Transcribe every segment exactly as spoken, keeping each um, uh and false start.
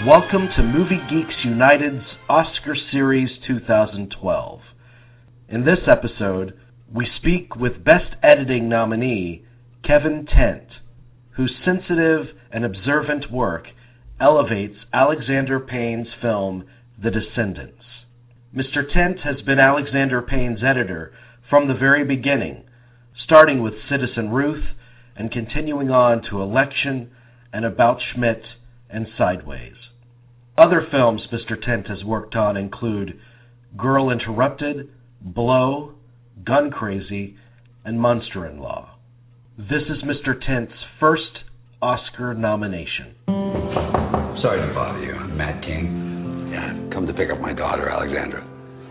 Welcome to Movie Geeks United's Oscar Series twenty twelve. In this episode, we speak with Best Editing nominee Kevin Tent, whose sensitive and observant work elevates Alexander Payne's film The Descendants. Mister Tent has been Alexander Payne's editor from the very beginning, starting with Citizen Ruth and continuing on to Election and About Schmidt and Sideways. Other films Mister Tent has worked on include Girl Interrupted, Blow, Gun Crazy, and Monster-in-Law. This is Mister Tent's first Oscar nomination. Sorry to bother you. I'm Matt King. Yeah, come to pick up my daughter, Alexandra.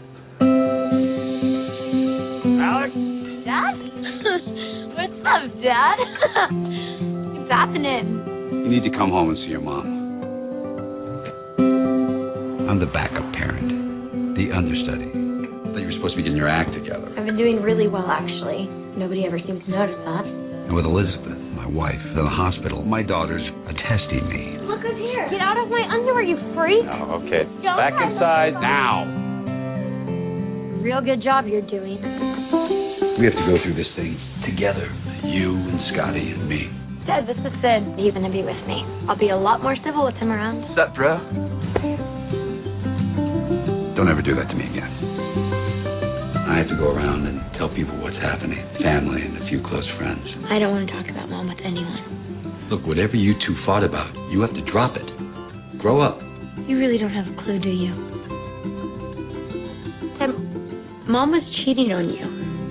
Alex? Dad? What's up, Dad? What's happening? You need to come home and see your mom. I'm the backup parent, the understudy. I thought you were supposed to be getting your act together. I've been doing really well, actually. Nobody ever seems to notice that. And with Elizabeth, my wife, in the hospital, my daughters are testing me. Look who's here. Get out of my underwear, you freak. Oh, okay. Don't Back inside now. Real good job you're doing. We have to go through this thing together, you and Scotty and me. Dad, this is Sid. He's going to be with me. I'll be a lot more civil with him around. What's up, bro? Don't ever do that to me again. I have to go around and tell people what's happening, family and a few close friends. I don't want to talk about Mom with anyone. Look, whatever you two fought about, you have to drop it. Grow up. You really don't have a clue, do you? Dad, Mom was cheating on you.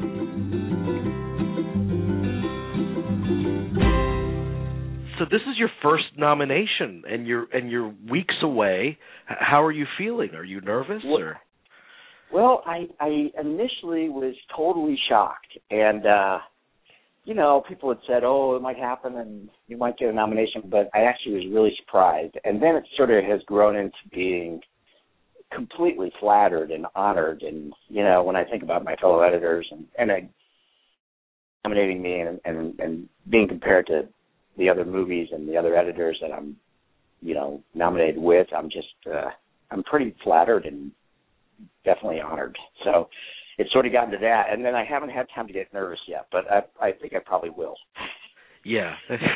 So this is your first nomination, and you're and you're weeks away. H- How are you feeling? Are you nervous? Well, or? well I, I initially was totally shocked, and uh, you know, people had said, "Oh, it might happen, and you might get a nomination," but I actually was really surprised. And then it sort of has grown into being completely flattered and honored. And you know, when I think about my fellow editors and and uh, nominating me and, and and being compared to the other movies and the other editors that I'm, you know, nominated with, I'm just, uh, I'm pretty flattered and definitely honored. So it's sort of gotten to that. And then I haven't had time to get nervous yet, but I, I think I probably will. Yeah.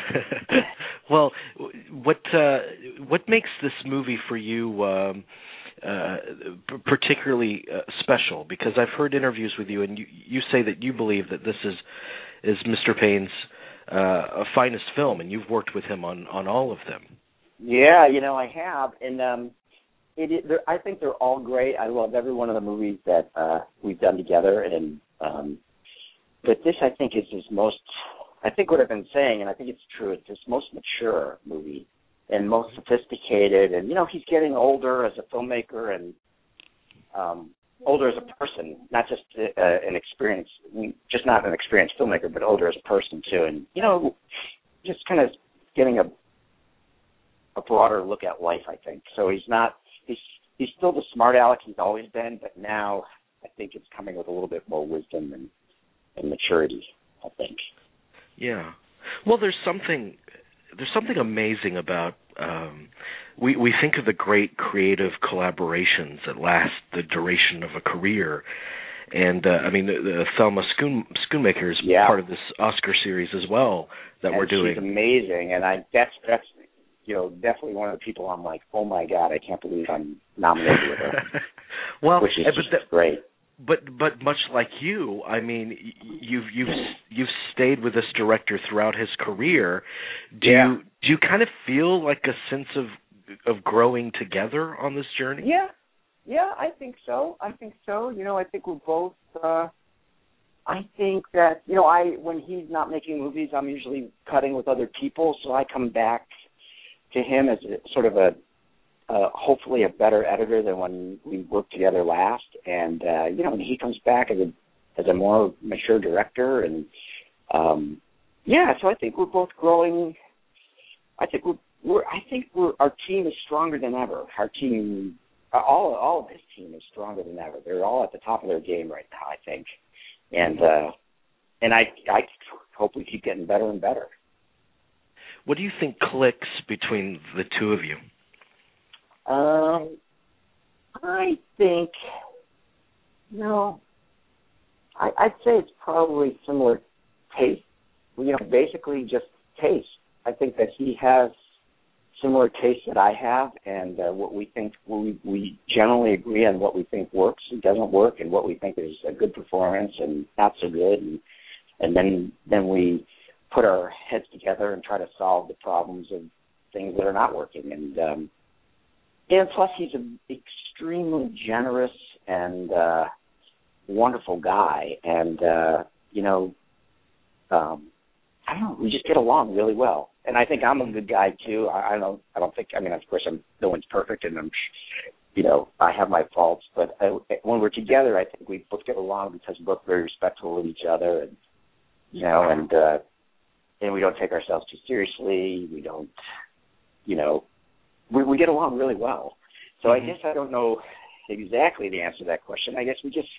Well, what uh, what makes this movie for you um, uh, particularly uh, special? Because I've heard interviews with you, and you, you say that you believe that this is is Mister Payne's Uh, a finest film, and you've worked with him on, on all of them. Yeah, you know, I have, and um, it, it, I think they're all great. I love every one of the movies that uh, we've done together, and um, but this, I think, is his most, I think what I've been saying, and I think it's true, it's his most mature movie and most sophisticated, and, you know, he's getting older as a filmmaker and um older as a person, not just uh, an experience, just not an experienced filmmaker, but older as a person too. And, you know, just kind of getting a a broader look at life, I think. So he's not, he's he's still the smart aleck he's always been, but now I think it's coming with a little bit more wisdom and, and maturity, I think. Yeah. Well, there's something, there's something amazing about, um, we, we think of the great creative collaborations that last the duration of a career. And, uh, I mean, the, the Thelma Schoon, Schoonmaker is yeah. part of this Oscar series as well that and we're doing. She's amazing. And I that's, that's, you know, definitely one of the people I'm like, oh, my God, I can't believe I'm nominated with her. Well, which is but just that, great. But but much like you, I mean, you've you've you've stayed with this director throughout his career. Do yeah. you do you kind of feel like a sense of of growing together on this journey? Yeah, yeah, I think so. I think so. You know, I think we're both. Uh, I think that you know, I when he's not making movies, I'm usually cutting with other people, so I come back to him as a, sort of a. Uh, hopefully a better editor than when we worked together last, and uh, you know, and he comes back as a as a more mature director, and um, yeah, so I think we're both growing. I think we're, we're I think we're our team is stronger than ever. Our team, all all of his team is stronger than ever. They're all at the top of their game right now, I think, and uh, and I I hope we keep getting better and better. What do you think clicks between the two of you? Um, I think, no, I, I'd say it's probably similar taste. You know, basically just taste. I think that he has similar tastes that I have, and uh, what we think, we, we generally agree on what we think works and doesn't work, and what we think is a good performance and not so good, and and then then we put our heads together and try to solve the problems of things that are not working. And um, and plus, he's an extremely generous and uh, wonderful guy, and uh, you know, um, I don't know, we just get along really well. And I think I'm a good guy too. I, I don't. I don't think. I mean, of course, I'm. No one's perfect, and I'm. You know, I have my faults. But I, when we're together, I think we both get along because we're both very respectful of each other, and you know, and uh, and we don't take ourselves too seriously. We don't. You know, we, we get along really well. So mm-hmm. I guess I don't know exactly the answer to that question. I guess we just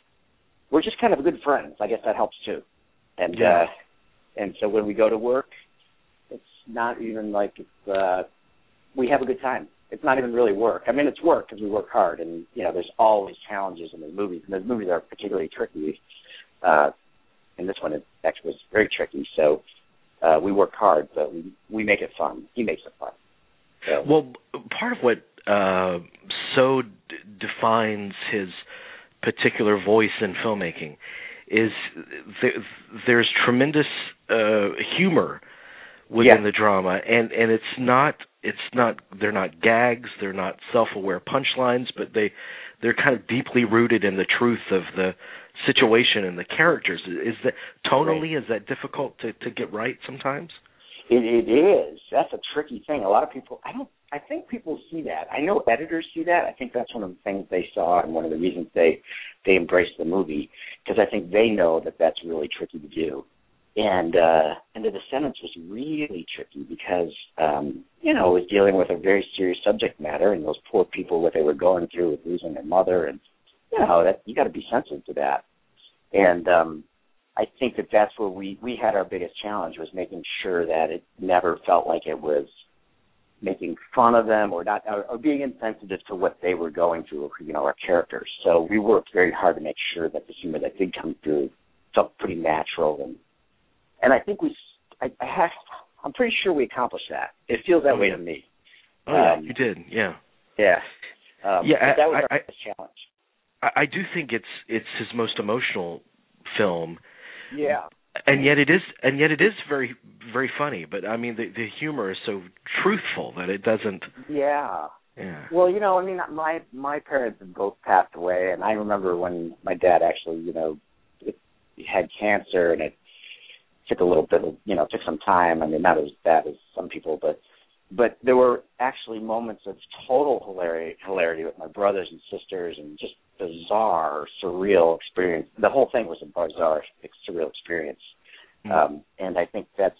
we're just kind of good friends. I guess that helps too. And yeah. uh, and so when we go to work, it's not even like it's, uh, we have a good time. It's not even really work. I mean, it's work because we work hard, and you know, there's always challenges in the movies, and those movies are particularly tricky. Uh, and this one is, actually was very tricky. So uh, we work hard, but we we make it fun. He makes it fun. So. Well, part of what uh, so d- defines his particular voice in filmmaking is th- there's tremendous uh, humor within yeah. the drama, and, and it's not it's not they're not gags, they're not self-aware punchlines, but they they're kind of deeply rooted in the truth of the situation and the characters. Is that tonally is that difficult to, to get right sometimes? It, it is. That's a tricky thing. A lot of people, I don't. I think people see that. I know editors see that. I think that's one of the things they saw, and one of the reasons they they embraced the movie, because I think they know that that's really tricky to do. And uh, and The Descendants was really tricky because um, you know, it was dealing with a very serious subject matter, and those poor people, what they were going through with losing their mother, and you know, that you got to be sensitive to that. And um, I think that that's where we, we had our biggest challenge, was making sure that it never felt like it was making fun of them or not, or, or being insensitive to what they were going through, you know, our characters. So we worked very hard to make sure that the humor that did come through felt pretty natural, and and I think we, I, I have, I'm pretty sure we accomplished that. It feels that oh, way yeah. to me. Oh yeah, um, you did, yeah, yeah, um, yeah. I, that was I, our biggest challenge. I, I do think it's it's his most emotional film. Yeah. And yet it is, and yet it is very, very funny. But I mean, the the humor is so truthful that it doesn't. Yeah. Yeah. Well, you know, I mean, my my parents have both passed away, and I remember when my dad actually, you know, it, he had cancer, and it took a little bit of, you know, it took some time. I mean, not as bad as some people, but but there were actually moments of total hilarity, hilarity with my brothers and sisters, and just bizarre, surreal experience. The whole thing was a bizarre, surreal experience. Mm-hmm. Um, and I think that's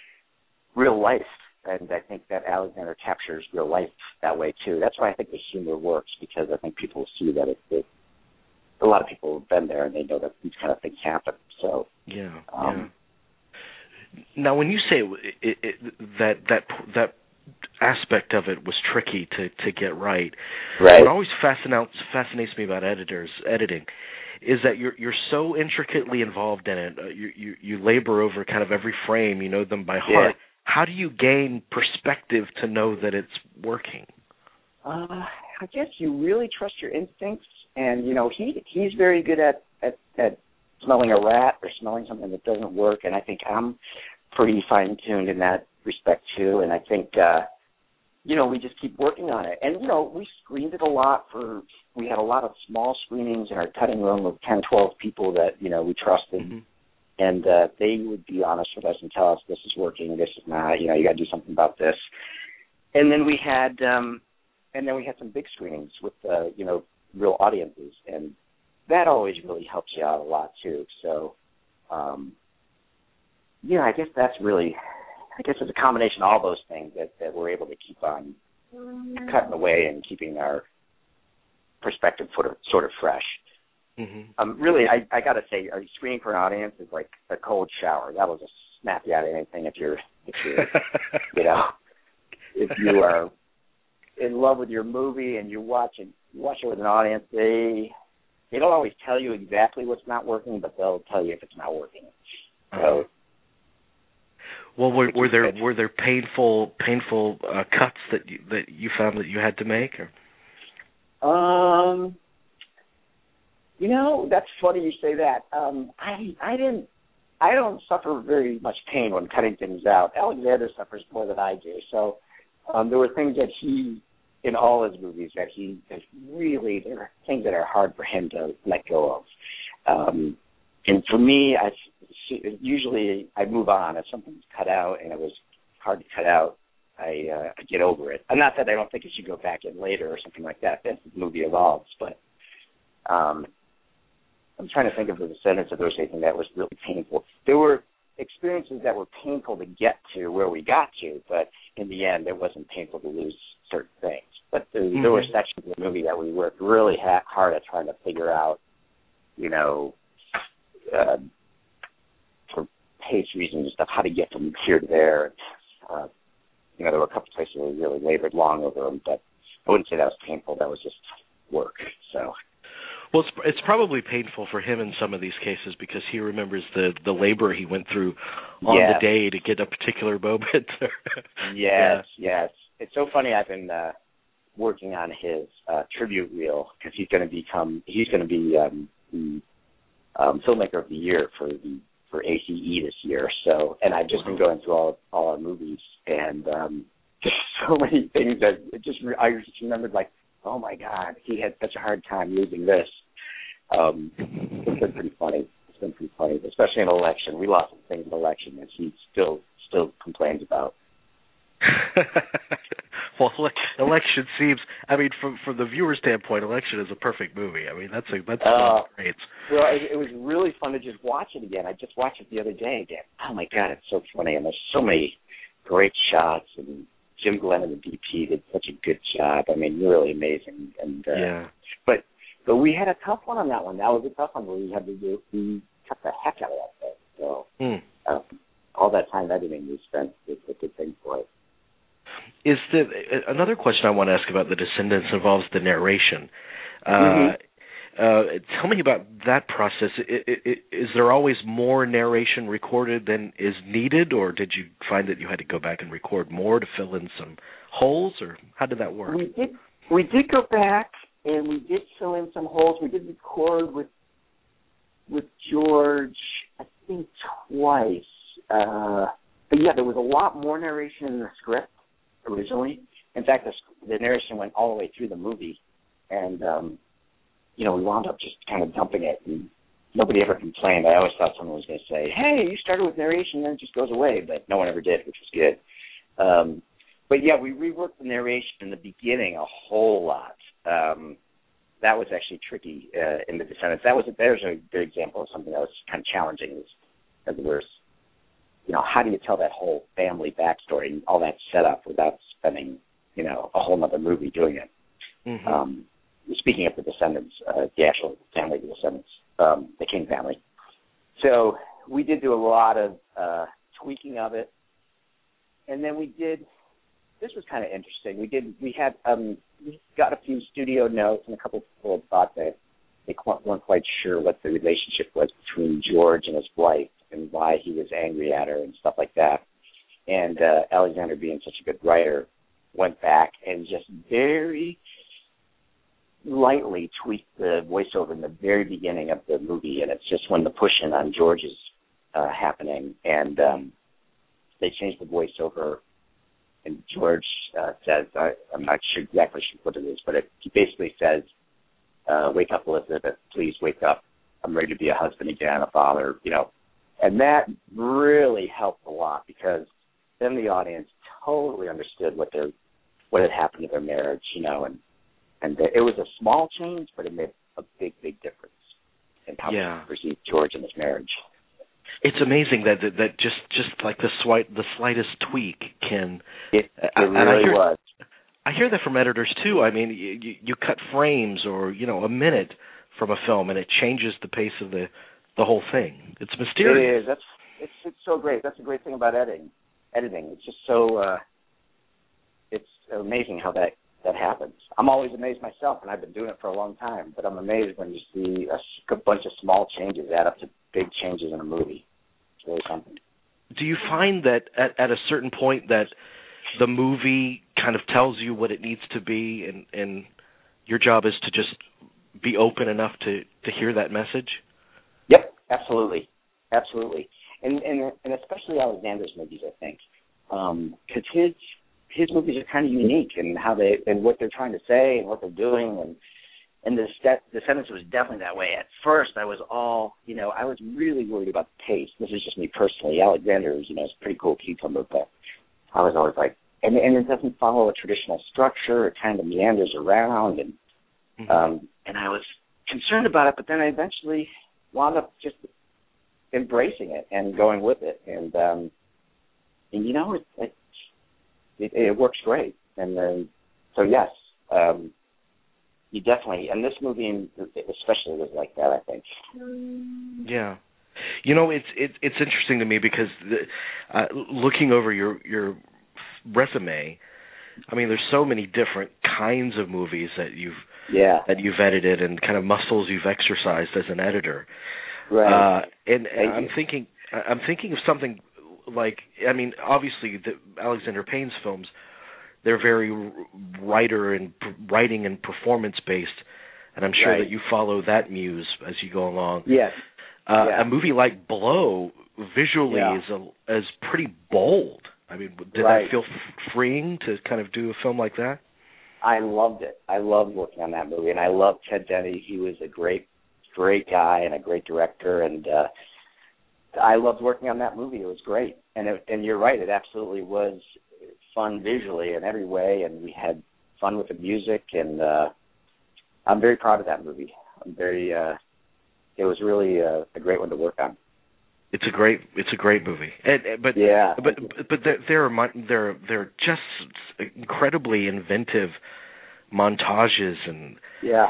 real life. And I think that Alexander captures real life that way, too. That's why I think the humor works, because I think people see that it, it a lot of people have been there, and they know that these kind of things happen. So, yeah. Um, yeah. Now, when you say it, it, that that that aspect of it was tricky to, to get right. Right. What always fascinates fascinates me about editors editing is that you're you're so intricately involved in it. Uh, you, you you labor over kind of every frame. You know them by heart. Yeah. How do you gain perspective to know that it's working? Uh, I guess you really trust your instincts, and you know he he's very good at, at at smelling a rat or smelling something that doesn't work, and I think I'm pretty fine tuned in that respect too. And I think uh, you know we just keep working on it, and you know we screened it a lot. For we had a lot of small screenings in our cutting room of ten, twelve people that you know we trusted. Mm-hmm. And uh, they would be honest with us and tell us this is working, this is not. You know, you got to do something about this. And then we had, um, and then we had some big screenings with, uh, you know, real audiences, and that always really helps you out a lot too. So, um, yeah, I guess that's really, I guess it's a combination of all those things that, that we're able to keep on cutting away and keeping our perspective sort of sort of fresh. Mm-hmm. Um, really, I, I got to say, are you screening for an audience is like a cold shower. That was a snap you out of anything if you're, if you're you know, if you are, in love with your movie and you watch it, you watch it with an audience, they they don't always tell you exactly what's not working, but they'll tell you if it's not working. So, well, were, were there were there painful painful uh, cuts that you, that you found that you had to make? Or? Um, you know, that's funny you say that. Um, I I didn't. I don't suffer very much pain when cutting things out. Alexander suffers more than I do. So um, there were things that he, in all his movies, that he that really, there are things that are hard for him to let go of. Um, and for me, I usually I move on. If something's cut out and it was hard to cut out, I, uh, I get over it. And not that I don't think it should go back in later or something like that. As the movie evolves, but um, I'm trying to think of the descendants if there was anything that was really painful. There were experiences that were painful to get to where we got to, but in the end, it wasn't painful to lose certain things. But there, mm-hmm. there were sections of the movie that we worked really ha- hard at trying to figure out, you know, uh, for pace reasons and stuff, how to get from here to there. Uh, you know, there were a couple of places where we really labored long over them, but I wouldn't say that was painful. That was just work. So. Well, it's, it's probably painful for him in some of these cases because he remembers the, the labor he went through on yes. the day to get a particular moment. yes, yeah. yes. It's so funny. I've been uh, working on his uh, tribute reel because he's going to become he's going to be um, the um, filmmaker of the year for the for A C E this year. So, and I've just been going through all all our movies and um, just so many things that it just I just remembered like, oh my God, he had such a hard time losing this. Um, it's been pretty funny. It's been pretty funny, especially in election. We lost some things in election that he still still complains about. Well, election seems. I mean, from from the viewer standpoint, election is a perfect movie. I mean, that's a that's uh, great. Well, it, it was really fun to just watch it again. I just watched it the other day again. Oh my God, it's so funny, and there's so many great shots, and Jim Glenn and the D P did such a good job. I mean, really amazing. And uh, yeah, but but we had a tough one on that one. That was a tough one where we had to do we cut the heck out of that thing. So mm. um, all that time editing we spent was a good thing for it. Is the another question I want to ask about The Descendants involves the narration. Mm-hmm. Uh, uh, tell me about that process. I, I, I, is there always more narration recorded than is needed, or did you find that you had to go back and record more to fill in some holes, or how did that work? We did. We did go back and we did fill in some holes. We did record with with George, I think twice. Uh, but yeah, there was a lot more narration in the script originally. In fact, the, the narration went all the way through the movie, and um, you know, we wound up just kind of dumping it, and nobody ever complained. I always thought someone was going to say, "Hey, you started with narration, and then it just goes away," but no one ever did, which was good. Um, but yeah, we reworked the narration in the beginning a whole lot. Um, that was actually tricky uh, in The Descendants. That was a, there's a good example of something that was kind of challenging. As it was, you know, how do you tell that whole family backstory and all that setup without spending, you know, a whole other movie doing it? Mm-hmm. Um, speaking of the Descendants, uh, the actual family of the Descendants, um, the King family. So we did do a lot of uh, tweaking of it, and then we did. This was kind of interesting. We did. We had um, we got a few studio notes, and a couple of people thought that they weren't quite sure what the relationship was between George and his wife, and why he was angry at her and stuff like that. And uh, Alexander, being such a good writer, went back and just very lightly tweaked the voiceover in the very beginning of the movie, and it's just when the push-in on George is uh, happening, and um, they changed the voiceover, and George uh, says, I, I'm not sure exactly what it is, but it, he basically says, uh, wake up, Elizabeth, please wake up. I'm ready to be a husband again, a father, you know. And that really helped a lot because then the audience totally understood what their what had happened to their marriage, you know, and and it was a small change, but it made a big, big difference in how yeah. people perceived George and his marriage. It's amazing that that, that just, just like the slight the slightest tweak can. It, it and really I hear, was. I hear that from editors too. I mean, you, you cut frames or you know a minute from a film, and it changes the pace of the. The whole thing. It's mysterious. It is. That's it's it's so great. That's a great thing about editing. Editing. It's just so. Uh, it's amazing how that that happens. I'm always amazed myself, and I've been doing it for a long time, but I'm amazed when you see a, a bunch of small changes add up to big changes in a movie. It's really something. Do you find that at, at a certain point that the movie kind of tells you what it needs to be, and, and your job is to just be open enough to, to hear that message? Yep, absolutely. Absolutely. And, and, and especially Alexander's movies, I think. Um, 'cause his his movies are kind of unique in how they and what they're trying to say and what they're doing, and and the the Descendants was definitely that way. At first, I was all you know, I was really worried about the taste. This is just me personally. Alexander, is, you know, is a pretty cool cucumber, but I was always like, and and it doesn't follow a traditional structure. It kind of meanders around, and mm-hmm. um, and I was concerned about it, but then I eventually wound up just embracing it and going with it, and um, and you know, it. it It, it works great, and then so yes, um, you definitely. And this movie, especially, was like that. I think. Yeah, you know, it's it's it's interesting to me because the, uh, looking over your your resume, I mean, there's so many different kinds of movies that you've yeah that you've edited and kind of muscles you've exercised as an editor. Right. Uh, and, and I'm you. thinking, I'm thinking of something. Like, I mean, obviously, the Alexander Payne's films, they're very writer and writing and performance based, and I'm sure right. that you follow that muse as you go along. Yes. Uh, yeah. A movie like Blow, visually, yeah. is a, is pretty bold. I mean, did right. that feel f- freeing to kind of do a film like that? I loved it. I loved working on that movie, and I loved Ted Denny. He was a great, great guy and a great director, and uh, I loved working on that movie. It was great. And it, and you're right, it absolutely was fun visually in every way, and we had fun with the music, and uh, I'm very proud of that movie. I'm very, uh, it was really a, a great one to work on. It's a great, it's a great movie. And, but yeah, but but there there are there there are just incredibly inventive montages and yeah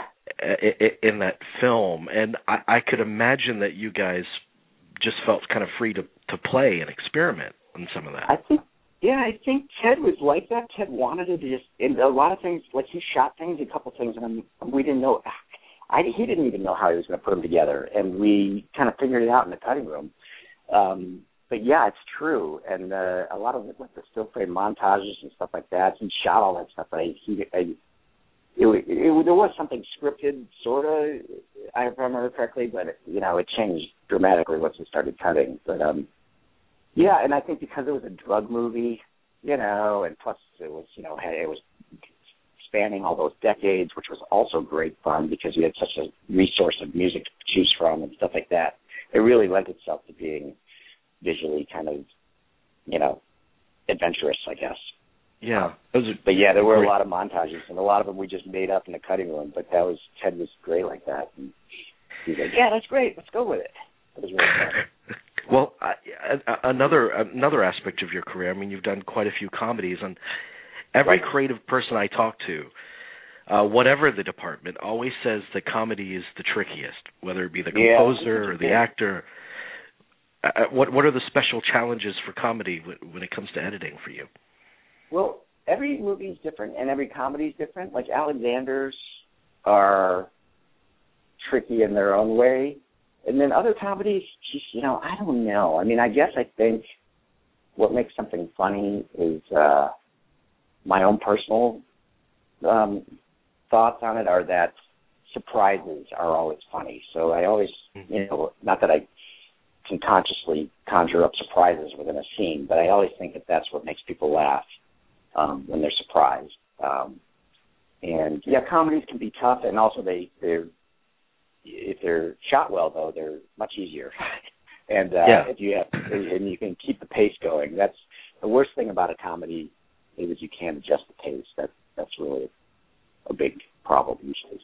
in that film, and I, I could imagine that you guys just felt kind of free to, to play and experiment on some of that. I think, yeah, I think Ted was like that. Ted wanted to just, and a lot of things, like he shot things, a couple things, and I'm, we didn't know, I, he didn't even know how he was going to put them together, and we kind of figured it out in the cutting room. Um, but yeah, it's true, and uh, a lot of it, like the still frame montages and stuff like that, he shot all that stuff, but I, he, I, It, it, it, there was something scripted, sort of, if I remember correctly, but, it, you know, it changed dramatically once we started cutting. But, um, yeah, and I think because it was a drug movie, you know, and plus it was, you know, it was spanning all those decades, which was also great fun because you had such a resource of music to choose from and stuff like that. It really lent itself to being visually kind of, you know, adventurous, I guess. Yeah, but yeah, there were a lot of montages, and a lot of them we just made up in the cutting room. But that was Ted was great like that. And he was like, "Yeah, that's great. Let's go with it." It was really fun. Well, uh, another another aspect of your career. I mean, you've done quite a few comedies, and every right. creative person I talk to, uh, whatever the department, always says that comedy is the trickiest, whether it be the composer yeah, or the actor. Uh, what what are the special challenges for comedy when it comes to editing for you? Well, every movie is different, and every comedy is different. Like, Alexander's are tricky in their own way. And then other comedies, just, you know, I don't know. I mean, I guess I think what makes something funny is uh, my own personal um, thoughts on it are that surprises are always funny. So I always, you know, not that I can consciously conjure up surprises within a scene, but I always think that that's what makes people laugh. Um, when they're surprised. Um, and, yeah, comedies can be tough, and also they, they're, if they're shot well, though, they're much easier. and uh, yeah. if you have, and you can keep the pace going. That's the worst thing about a comedy is that you can't adjust the pace. That, that's really a big problem usually.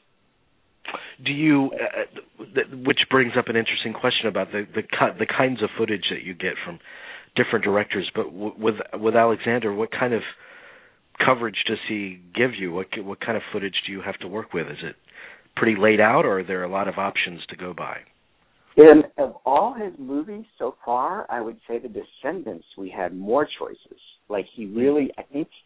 Do you, uh, th- which brings up an interesting question about the the, the kinds of footage that you get from different directors, but w- with with Alexander, what kind of coverage does he give you? What what kind of footage do you have to work with? Is it pretty laid out, or are there a lot of options to go by? In of all his movies so far, I would say The Descendants, we had more choices. Like, he really, I think,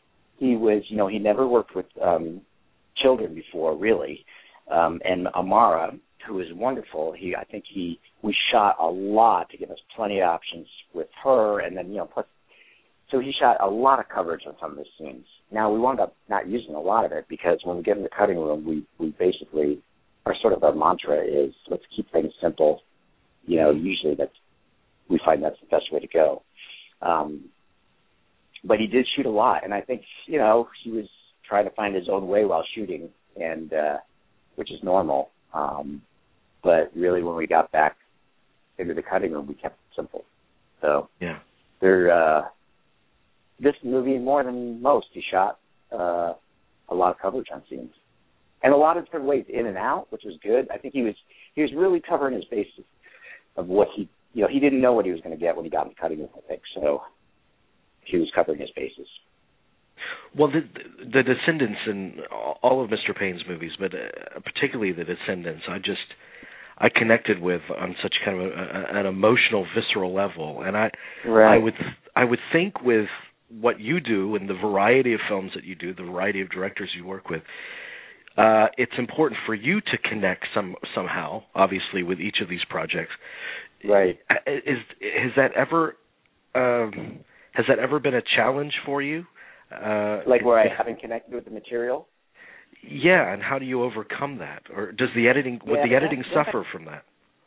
he was, you know, he never worked with um, children before, really. Um, and Amara, who is wonderful, he I think he we shot a lot to give us plenty of options with her, and then, you know, plus, so he shot a lot of coverage on some of the scenes. Now, we wound up not using a lot of it because when we get in the cutting room, we, we basically, our sort of our mantra is let's keep things simple. You know, usually that's, we find that's the best way to go. Um, but he did shoot a lot, and I think, you know, he was trying to find his own way while shooting, and uh, which is normal. Um, but really, when we got back into the cutting room, we kept it simple. So, yeah, there. Uh, this movie, more than most, he shot uh, a lot of coverage on scenes, and a lot of different ways in and out, which was good. I think he was he was really covering his bases of what he, you know, he didn't know what he was going to get when he got in the cutting room, I think. So he was covering his bases. Well, the, the Descendants in all of Mister Payne's movies, but uh, particularly The Descendants, I just I connected with on such kind of a, a, an emotional, visceral level, and I right. I would I would think with what you do and the variety of films that you do, the variety of directors you work with, uh, it's important for you to connect some somehow, obviously, with each of these projects. Right. Is has that ever um, has that ever been a challenge for you? Uh, like where I haven't connected with the material? Yeah, and how do you overcome that? Or does the editing would yeah, the editing yeah. suffer from that?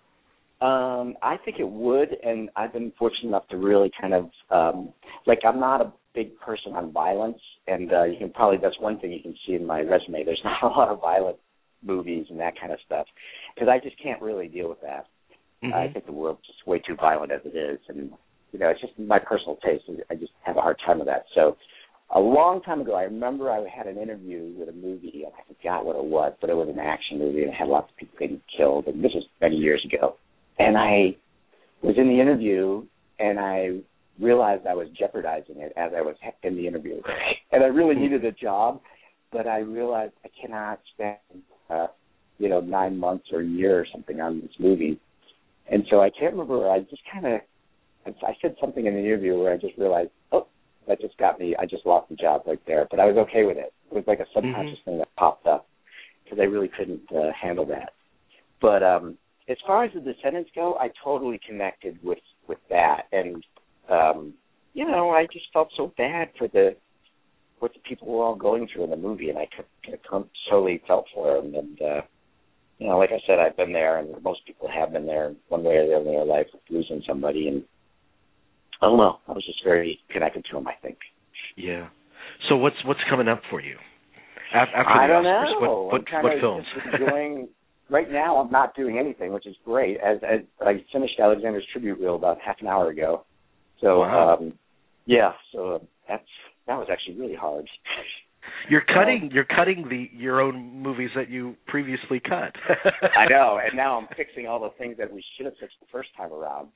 Um, I think it would, and I've been fortunate enough to really kind of um, like I'm not a big person on violence, and uh, you can probably that's one thing you can see in my resume. There's not a lot of violent movies and that kind of stuff because I just can't really deal with that. Mm-hmm. I think the world's just way too violent as it is, and you know it's just my personal taste. I just have a hard time with that. So. A long time ago, I remember I had an interview with a movie, and I forgot what it was, but it was an action movie, and it had lots of people getting killed, and this was many years ago. And I was in the interview, and I realized I was jeopardizing it as I was in the interview. And I really needed a job, but I realized I cannot spend, uh, you know, nine months or a year or something on this movie. And so I can't remember, I just kind of, I said something in the interview where I just realized, oh, that just got me, I just lost the job right there. But I was okay with it. It was like a subconscious mm-hmm. thing that popped up because I really couldn't uh, handle that. But um, as far as the Descendants go, I totally connected with, with that. And, um, you know, I just felt so bad for the what the people were all going through in the movie, and I kind of totally felt for them. And, uh, you know, like I said, I've been there, and most people have been there one way or the other in their life, losing somebody, and I don't know. I was just very connected to him, I think. Yeah. So what's what's coming up for you after the I don't Oscars? know. What, what, what films? Just enjoying, right now, I'm not doing anything, which is great. As, as I finished Alexander's tribute reel about half an hour ago. So wow. um, yeah. So that's that was actually really hard. You're cutting. You're cutting the your own movies that you previously cut. I know, and now I'm fixing all the things that we should have fixed the first time around.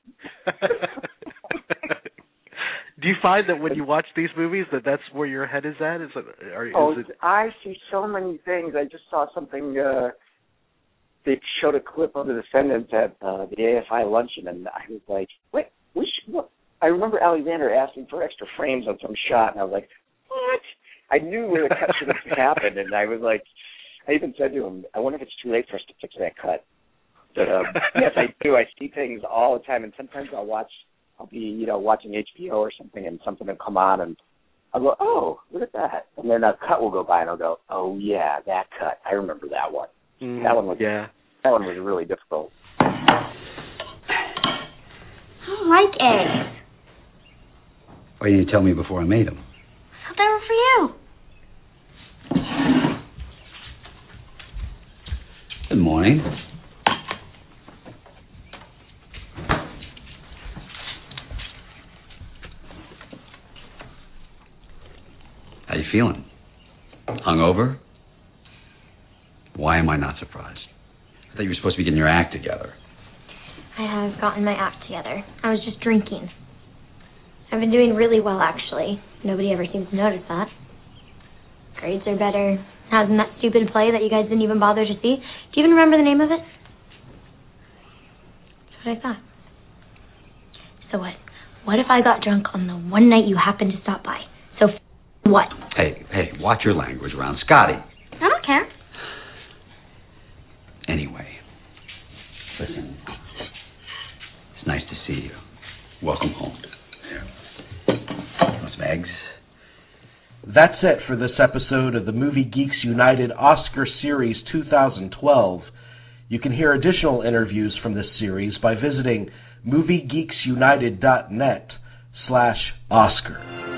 Do you find that when you watch these movies that that's where your head is at? Is it? Or is oh, it... I see so many things. I just saw something. Uh, they showed a clip of the Descendants at uh, the A F I luncheon, and I was like, "Wait, we should." Look. I remember Alexander asking for extra frames on some shot, and I was like, "What?" I knew where the cut should have happened, and I was like, I even said to him, I wonder if it's too late for us to fix that cut. But um, yes, I do. I see things all the time, and sometimes I'll watch, I'll be, you know, watching H B O or something, and something will come on, and I'll go, oh, look at that. And then a cut will go by, and I'll go, oh, yeah, that cut. I remember that one. Mm, that one was yeah. That one was really difficult. I don't like eggs. Why didn't you tell me before I made them? I thought they were for you. Good morning. How you feeling? Hungover? Why am I not surprised? I thought you were supposed to be getting your act together. I have gotten my act together. I was just drinking. I've been doing really well, actually. Nobody ever seems to notice that. Grades are better. Hasn't that stupid play that you guys didn't even bother to see? Do you even remember the name of it? That's what I thought. So what? What if I got drunk on the one night you happened to stop by? So f- what? Hey, hey, Hey, watch your language around Scotty. I don't care. Anyway, listen. It's nice to see you. Welcome home. Yeah. Those bags. That's it for this episode of the Movie Geeks United Oscar Series two thousand twelve. You can hear additional interviews from this series by visiting moviegeeksunited.net slash Oscar.